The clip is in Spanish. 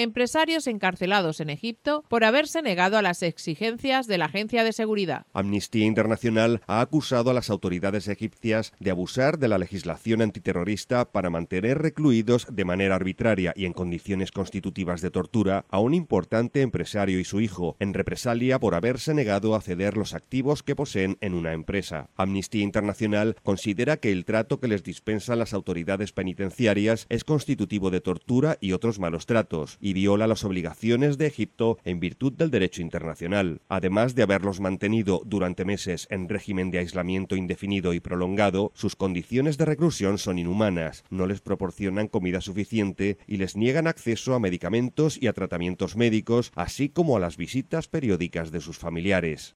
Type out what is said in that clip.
empresarios encarcelados en Egipto por haberse negado a las exigencias de la agencia de seguridad. Amnistía Internacional ha acusado a las autoridades egipcias de abusar de la legislación antiterrorista para mantener recluidos de manera arbitraria y en condiciones constitutivas de tortura a un importante empresario y su hijo, en represalia por haberse negado a ceder los activos que poseen en una empresa. Amnistía Internacional considera que el trato que les dispensan las autoridades penitenciarias es constitutivo de tortura y otros malos tratos, y viola las obligaciones de Egipto en virtud del derecho internacional. Además de haberlos mantenido durante meses en régimen de aislamiento indefinido y prolongado, sus condiciones de reclusión son inhumanas, no les proporcionan comida suficiente y les niegan acceso a medicamentos y a tratamientos médicos, así como a las visitas periódicas de sus familiares.